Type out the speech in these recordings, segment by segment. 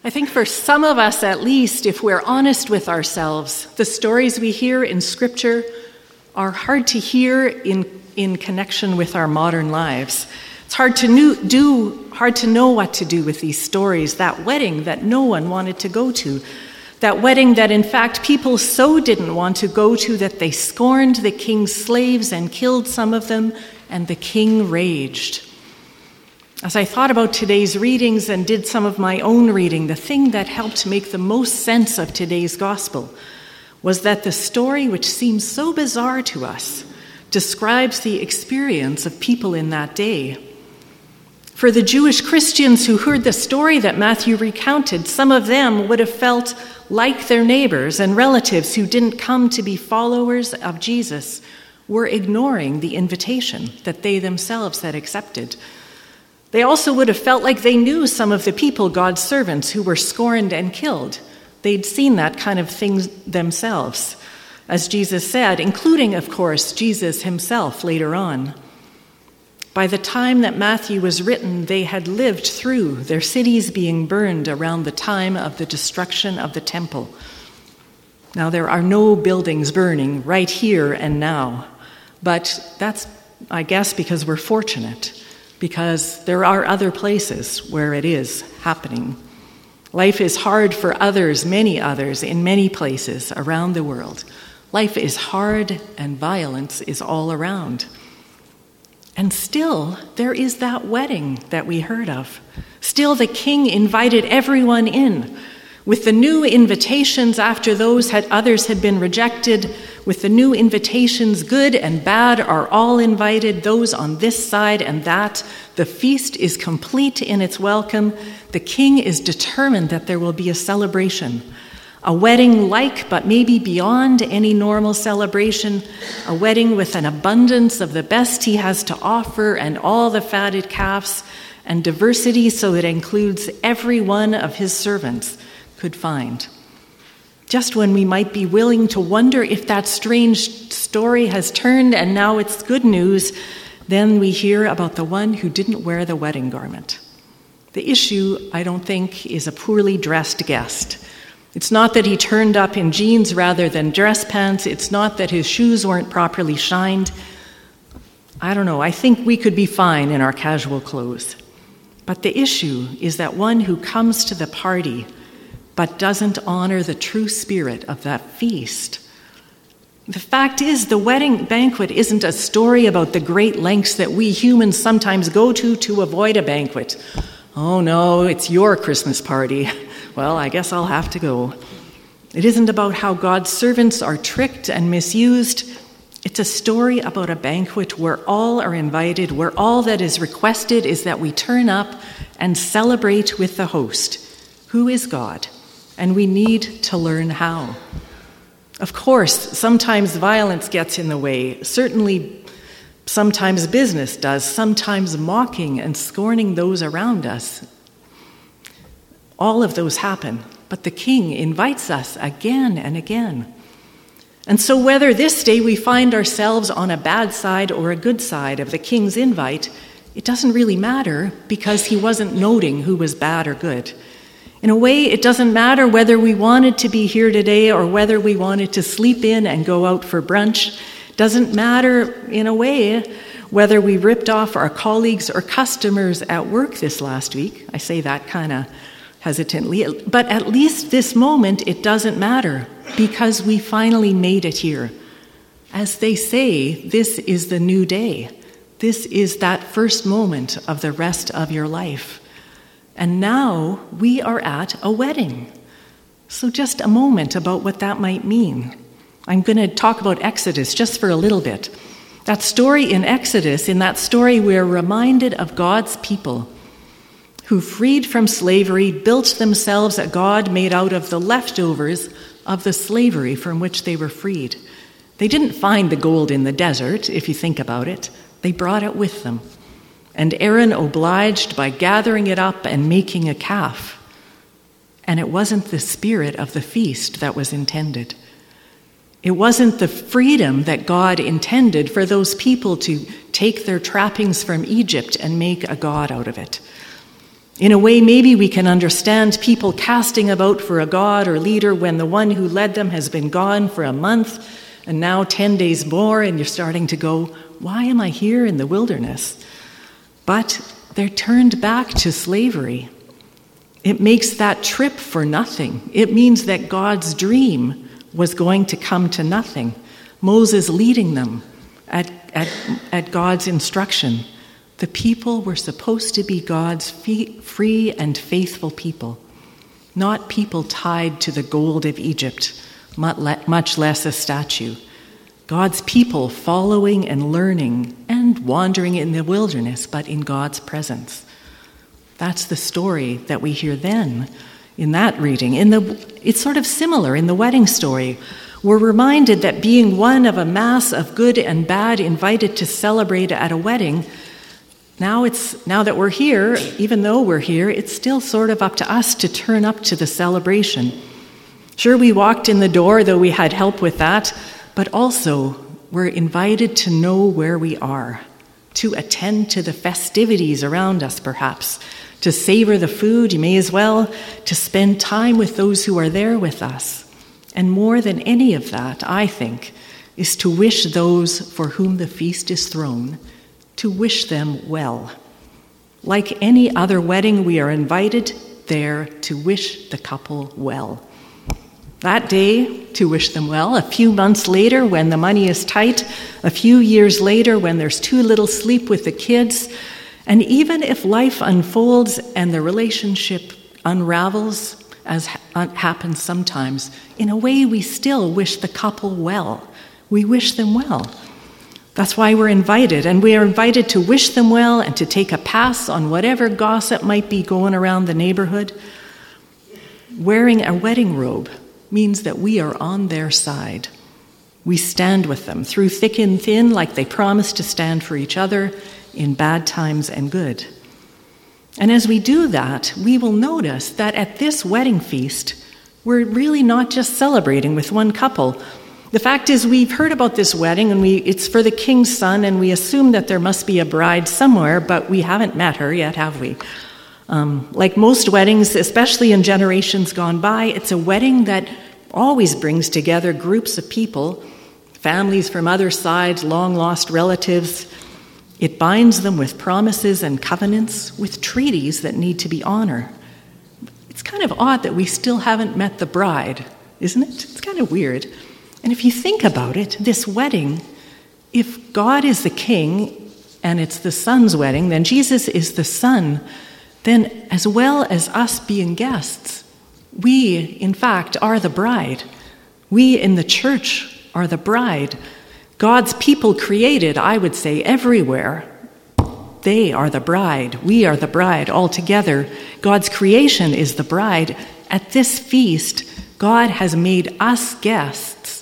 I think for some of us, at least, if we're honest with ourselves, the stories we hear in Scripture are hard to hear in connection with our modern lives. It's hard to know what to do with these stories. That wedding that no one wanted to go to, that wedding that in fact people so didn't want to go to that they scorned the king's slaves and killed some of them, and the king raged. As I thought about today's readings and did some of my own reading, the thing that helped make the most sense of today's gospel was that the story, which seems so bizarre to us, describes the experience of people in that day. For the Jewish Christians who heard the story that Matthew recounted, some of them would have felt like their neighbors and relatives who didn't come to be followers of Jesus were ignoring the invitation that they themselves had accepted. They also would have felt like they knew some of the people, God's servants, who were scorned and killed. They'd seen that kind of thing themselves, as Jesus said, including, of course, Jesus himself later on. By the time that Matthew was written, they had lived through their cities being burned around the time of the destruction of the temple. Now, there are no buildings burning right here and now, but that's, I guess, because we're fortunate, because there are other places where it is happening. Life is hard for others, many others, in many places around the world. Life is hard and violence is all around. And still, there is that wedding that we heard of. Still, the king invited everyone in. With the new invitations after others had been rejected, with the new invitations, good and bad are all invited, those on this side and that. The feast is complete in its welcome. The king is determined that there will be a celebration. A wedding like, but maybe beyond any normal celebration, a wedding with an abundance of the best he has to offer and all the fatted calves, and diversity so it includes every one of his servants could find. Just when we might be willing to wonder if that strange story has turned and now it's good news, then we hear about the one who didn't wear the wedding garment. The issue, I don't think, is a poorly dressed guest. It's not that he turned up in jeans rather than dress pants. It's not that his shoes weren't properly shined. I don't know. I think we could be fine in our casual clothes. But the issue is that one who comes to the party but doesn't honor the true spirit of that feast. The fact is, the wedding banquet isn't a story about the great lengths that we humans sometimes go to avoid a banquet. Oh no, it's your Christmas party. Well, I guess I'll have to go. It isn't about how God's servants are tricked and misused. It's a story about a banquet where all are invited, where all that is requested is that we turn up and celebrate with the host, who is God, and we need to learn how. Of course, sometimes violence gets in the way. Certainly, sometimes business does, sometimes mocking and scorning those around us. All of those happen, but the king invites us again and again. And so whether this day we find ourselves on a bad side or a good side of the king's invite, it doesn't really matter because he wasn't noting who was bad or good. In a way, it doesn't matter whether we wanted to be here today or whether we wanted to sleep in and go out for brunch. It doesn't matter, in a way, whether we ripped off our colleagues or customers at work this last week. I say that kind of hesitantly, but at least this moment it doesn't matter because we finally made it here. As they say, this is the new day. This is that first moment of the rest of your life. And now we are at a wedding. So just a moment about what that might mean. I'm going to talk about Exodus just for a little bit. That story in Exodus, in that story we're reminded of God's people who, freed from slavery, built themselves a God made out of the leftovers of the slavery from which they were freed. They didn't find the gold in the desert, if you think about it. They brought it with them. And Aaron obliged by gathering it up and making a calf. And it wasn't the spirit of the feast that was intended. It wasn't the freedom that God intended for those people to take their trappings from Egypt and make a god out of it. In a way, maybe we can understand people casting about for a god or leader when the one who led them has been gone for a month and now 10 days more, and you're starting to go, why am I here in the wilderness? But they're turned back to slavery. It makes that trip for nothing. It means that God's dream was going to come to nothing. Moses leading them at God's instruction. The people were supposed to be God's free and faithful people, not people tied to the gold of Egypt, much less a statue. God's people following and learning and wandering in the wilderness, but in God's presence. That's the story that we hear then in that reading. It's sort of similar in the wedding story. We're reminded that being one of a mass of good and bad invited to celebrate at a wedding, now that we're here, even though we're here, it's still sort of up to us to turn up to the celebration. Sure, we walked in the door, though we had help with that, but also we're invited to know where we are, to attend to the festivities around us, perhaps, to savor the food, you may as well, to spend time with those who are there with us. And more than any of that, I think, is to wish those for whom the feast is thrown, to wish them well. Like any other wedding, we are invited there to wish the couple well. That day, to wish them well. A few months later, when the money is tight, a few years later, when there's too little sleep with the kids, and even if life unfolds and the relationship unravels, as happens sometimes, in a way we still wish the couple well. We wish them well. That's why we're invited, and we are invited to wish them well and to take a pass on whatever gossip might be going around the neighborhood. Wearing a wedding robe means that we are on their side. We stand with them through thick and thin, like they promised to stand for each other in bad times and good. And as we do that, we will notice that at this wedding feast, we're really not just celebrating with one couple. The fact is, we've heard about this wedding, and it's for the king's son, and we assume that there must be a bride somewhere, but we haven't met her yet, have we? Like most weddings, especially in generations gone by, it's a wedding that always brings together groups of people, families from other sides, long-lost relatives. It binds them with promises and covenants, with treaties that need to be honored. It's kind of odd that we still haven't met the bride, isn't it? It's kind of weird. And if you think about it, this wedding, if God is the king and it's the son's wedding, then Jesus is the son, then as well as us being guests, we, in fact, are the bride. We in the church are the bride. God's people created, I would say, everywhere. They are the bride. We are the bride altogether. God's creation is the bride. At this feast, God has made us guests,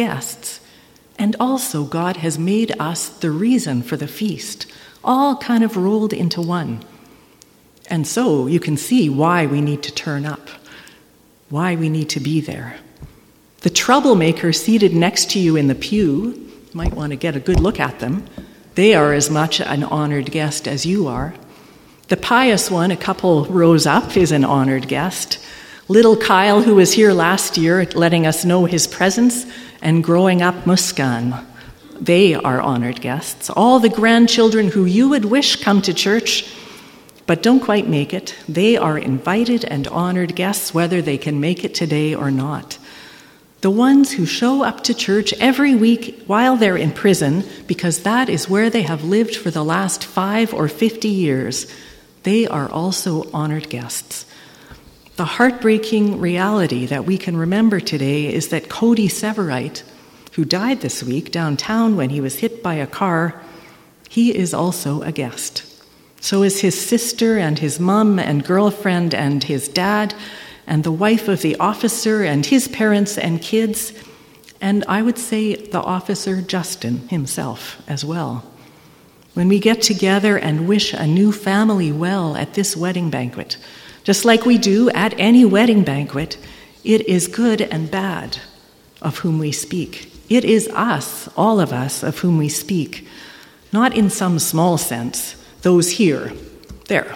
and also God has made us the reason for the feast, all kind of rolled into one. And so you can see why we need to turn up, why we need to be there. The troublemaker seated next to you in the pew, might want to get a good look at them. They are as much an honored guest as you are. The pious one, a couple rows up, is an honored guest. Little Kyle, who was here last year, letting us know his presence, and growing up Muskan, they are honored guests. All the grandchildren who you would wish come to church, but don't quite make it, they are invited and honored guests, whether they can make it today or not. The ones who show up to church every week while they're in prison, because that is where they have lived for the last 5 or 50 years, they are also honored guests. The heartbreaking reality that we can remember today is that Cody Severite, who died this week downtown when he was hit by a car, he is also a guest. So is his sister and his mom and girlfriend and his dad and the wife of the officer and his parents and kids, and I would say the officer Justin himself as well. When we get together and wish a new family well at this wedding banquet, just like we do at any wedding banquet, it is good and bad of whom we speak. It is us, all of us, of whom we speak, not in some small sense, those here, there,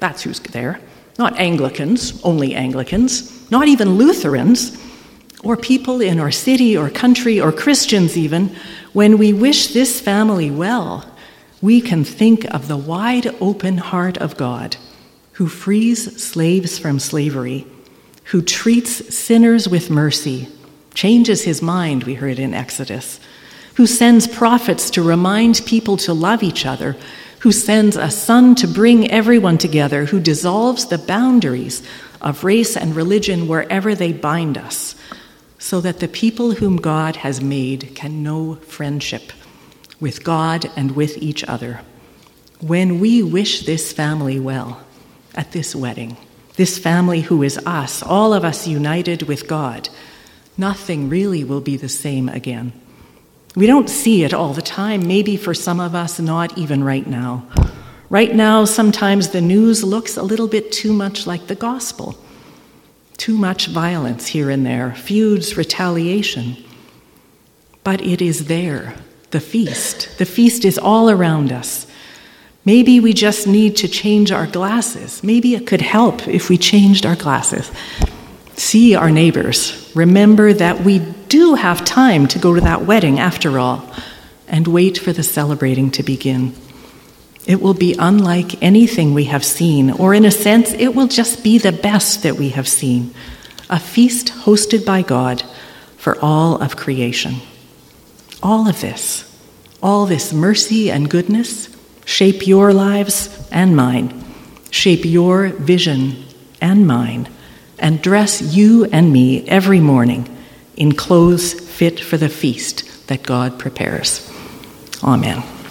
That's who's there. Not Anglicans, only Anglicans, not even Lutherans, or people in our city or country or Christians even. When we wish this family well, we can think of the wide open heart of God, who frees slaves from slavery, who treats sinners with mercy, changes his mind, we heard in Exodus, who sends prophets to remind people to love each other, who sends a son to bring everyone together, who dissolves the boundaries of race and religion wherever they bind us, so that the people whom God has made can know friendship with God and with each other. When we wish this family well at this wedding, this family who is us, all of us united with God, nothing really will be the same again. We don't see it all the time, maybe for some of us, not even right now. Right now, sometimes the news looks a little bit too much like the gospel. Too much violence here and there, feuds, retaliation. But it is there, the feast. The feast is all around us. Maybe we just need to change our glasses. Maybe it could help if we changed our glasses. See our neighbors. Remember that we do have time to go to that wedding after all, and wait for the celebrating to begin. It will be unlike anything we have seen, or in a sense, it will just be the best that we have seen. A feast hosted by God for all of creation. All of this, all this mercy and goodness, shape your lives and mine, shape your vision and mine, and dress you and me every morning in clothes fit for the feast that God prepares. Amen.